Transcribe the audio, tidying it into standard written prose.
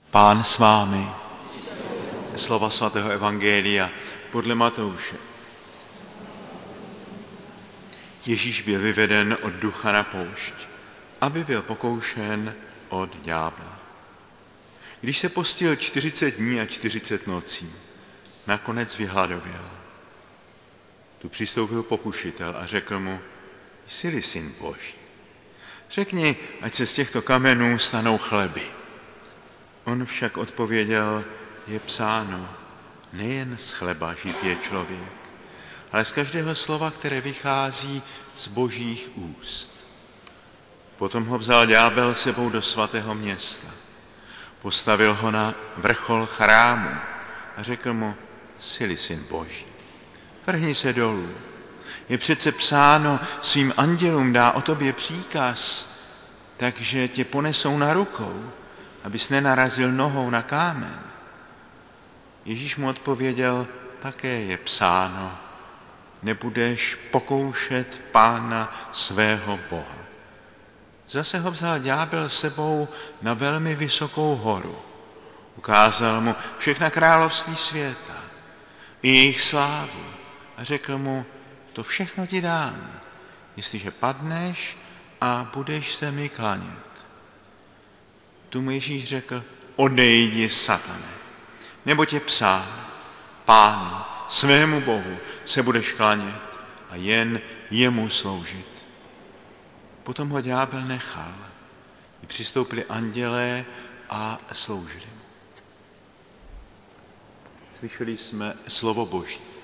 Pán s vámi. Slova svatého evangelia podle Matouše. Ježíš byl vyveden od ducha na poušť, aby byl pokoušen od ďábla. Když se postil 40 dní a 40 nocí, nakonec vyhladověl. Tu přistoupil pokušitel a řekl mu: Jsi-li syn Boží, řekni, ať se z těchto kamenů stanou chleby. On však odpověděl: Je psáno, nejen z chleba žít je člověk, ale z každého slova, které vychází z Božích úst. Potom ho vzal ďábel sebou do svatého města. Postavil ho na vrchol chrámu a řekl mu: Jsi-li syn Boží, vrhni se dolů. Je přece psáno, svým andělům dá o tobě příkaz, takže tě ponesou na rukou, abys nenarazil nohou na kámen. Ježíš mu odpověděl: také je psáno, nebudeš pokoušet Pána svého Boha. Zase ho vzal ďábel sebou na velmi vysokou horu. Ukázal mu všechna království světa i jejich slávu a řekl mu: to všechno ti dám, jestliže padneš a budeš se mi klanět. Tu mu Ježíš řekl: odejdi, satane, neboť je psáno, Pánu, svému Bohu, se budeš klanět a jen jemu sloužit. Potom ho ďábel nechal. I přistoupili andělé a sloužili mu. Slyšeli jsme slovo Boží.